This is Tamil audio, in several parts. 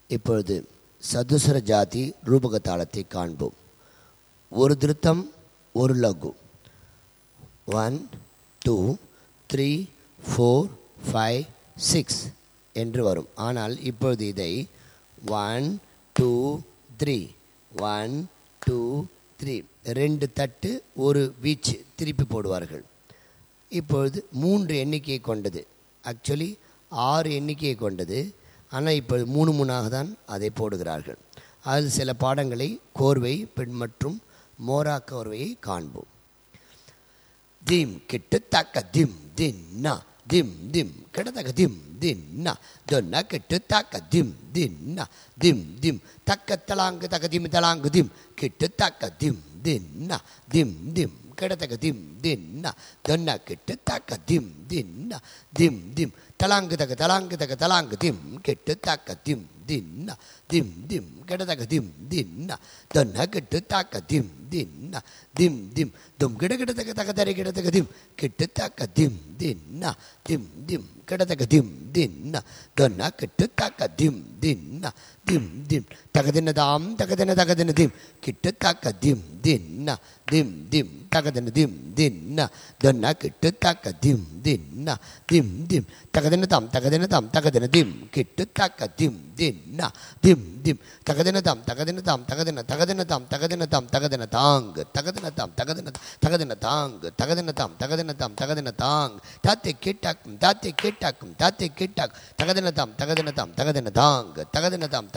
இப்பொழுது சதுசர ஜாதி ரூபக தாளத்தை காண்போம். ஒரு திருத்தம் ஒரு லகு. 1 2 3 4 5 6 என்று வரும். ஆனால் இப்பொழுது இதை 1 2 3 1 2 3 2 தட்டு ஒரு வீச்சு திருப்பி போடுவார்கள். இப்பொழுது 3 எண்ணிக்கையை கொண்டது. ஆக்சுவலி 6 எண்ணிக்கையை கொண்டது. ஆனால் இப்பொழுது 3 3ஆக தான் அதை போடுகிறார்கள். அதில் சில பாடங்களை கோர்வை பெண் மற்றும் மோரா கோர்வையை காண்போம். திம் கிட்டு தக்க திம் தின்னா திம் திம் கிடதக திம் தின்னா தொன்னா கிட்டு தக்க திம் தின்னா திம் திம் தக்க தலாங்கு தக்க திம் தலாங்கு திம் கிட்டு தக்க திம் தின்னா திம் திம் கிடதக திம் தின்னா தொன்னா கிட்டு தக்க திம் தின்னா திம் திம் தலாங்கு தக தலாங்கு திம் கிட்டு தக்க திம் தின்னா திம் திம் கிடதக திம் தின்னா தொன்னா கிட்டு தக்க திம் தின்னா திம் திம் தும் கிடகிடதக தக தரி கிடதக திம் கிட்டு தக்க திம் தின்னா திம் திம் கிடதக திம் தின்னா தொன்னா கிட்டு தக்க திம் தின்னா திம் திம் தகதினதாம் தகதின திம் கிட்டு தக்க திம் தின்னா திம் திம் தகதின திம் தின்னா தொன்னா கிட்டு தக்க திம் தின்னா திம் திம் தகதினதாம் தகதின திம் கிட்டு தக்க திம் தின்னா திம் திம் தகதினதாம் தகதினதாம் தகதின தாங்கு தகதினதாம் தகதின தாங்கு தகதினதாம் தாங்கு தாத்தை கேட்டாக்கும் தகதினதாம் தகதின தாங்கு தகதினதாம்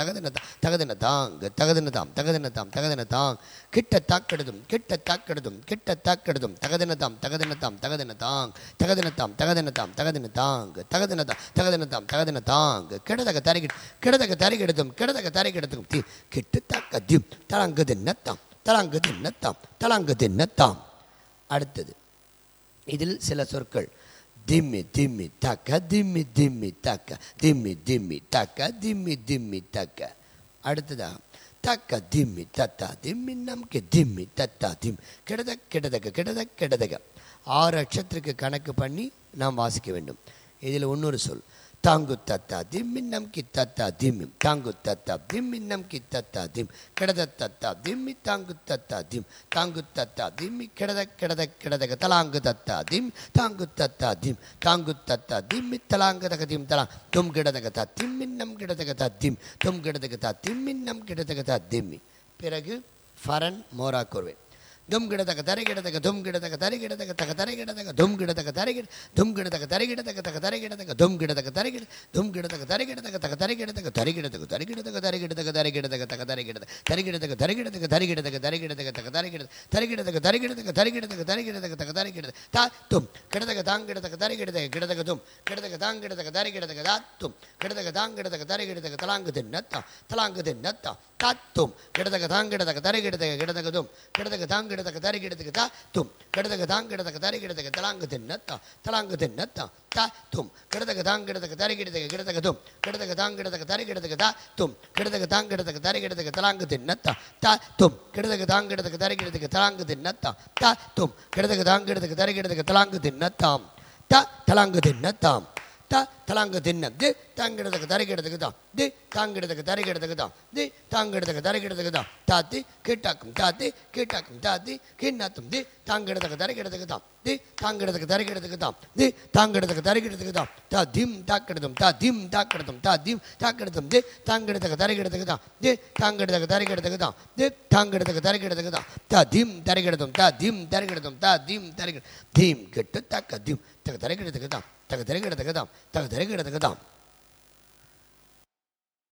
தகதின தாங் கிட்ட தாக்கெடுதும் தகதினதாம் தகதின தாங் தகதின தாங்கு தகதினதாம் தாங்கு கிடதக தரிகிடுதும் கிட்டு தாக்க திம் தலாங்கு தின்னத்தாம். அடுத்தது இதில் சில சொற்கள். திம்மி திம்மி தக்க திம்மி திம்மி தக்க திம்மி திம்மி தக்க திம்மி திம்மி தக்க. அடுத்ததா தக்க திம்மி தத்தா திம்மி நமக்கு திம்மி தத்தா திம் கிடதக 6 அட்சத்திற்கு கணக்கு பண்ணி நாம் வாசிக்க வேண்டும். இதில் இன்னொரு சொல். தாங்கு தத்தா திம்மி நமக்கு தத்தா திம்மி தாங்கு தத்தா திம்மி நமக்கு தத்தா திம் கிடத தத்தா திம்மி தாங்கு தத்தா திம்மி கிடதக தலாங்கு தத்தா திம் தாங்கு தத்தா திம்மி தலாங்கதக திம் தலாங் தும் கிடதக தா திம்மி நம் கிடதக தா திம் தும் கிடதக தா திம்மி நம் கிடதக தா திம்மி. பிறகு ஃபரன் மோரா கோர்வை. தும் கிடதக தரிகிடதக தும் கிடதக தரிகிடதக தக தரிகிடதக தும் கிடதக தரிகிட தும் கிடதக தரிகிடதக தக தரிகிடதக தும் கிடதக தரிகிட தும் கிடதக தரிகிடதக தக தரிகிடதக தரிகிடதக தக தரிகிடதக தரிகிடதக தக தரிகிடதக தக தரிகிடதக தா தும் கிடதக தாங்கிடதக தரிகிடதக கிடதக தும் கிடதக தாங்கிடதக தரிகிடதக தா தும் கிடதக தாங்கிடதக தரிகிடதக தலாங்கு தின்னத்தா தாத்தும் கிடதக தாங்கிடதக தரிகிடதக கிடதக தும் கிடதக தாங்கிடதக தரிகிடதக தா தும் கிடதக தாங்கிடதக தரிகிடதக தலாங்கு தின்னத்தா தாத்தும் கிடதக தாங்கிடதக தரிகிடதக கிடதக தும் கிடதக தாங்கிடதக தரிகிடதக தா தும் கிடதக தாங்கிடதக தரிகிடதக தலாங்கு தின்னத்தா தாத்தும் கிடதக தாங்கிடதக தரிகிடதக தலாங்கு தின்னத்தா தாத்தும் கிடதக தாங்கிடதக தரிகிடதக தலாங்கு தின்னத்தாம் தலாங்கு தின்னத்தாம் தலாங்கு தின்னம் தி தாங்கிடதக தரிகிடதக தான் தி தாங்கிடதக தரிகிடதக தான் தி தாங்கிடதக தரிகிடதக தான் தாத்தி கேட்டாக்கும் தாத்தி கிண்ணாத்தும் தி தாங்கிடதக தரிகிடதக தான் தி தாங்கிடதக தரிகிடதக தான் தி தாங்கிடதக தரிகிடதக தான் தா திம் தாக்கிடதும் தி தாங்கிடதக தரிகிடதக தான் தி தாங்கிடதக தரிகிடதக தான் தி தாங்கிடதக தரிகிடதக தான் தா திம் தரிகிடதும் தா திம் தரிகிட தீம் கெட்டு தக்க திம் தக தரிகிடதக தான் தக தரிகிடதக தான்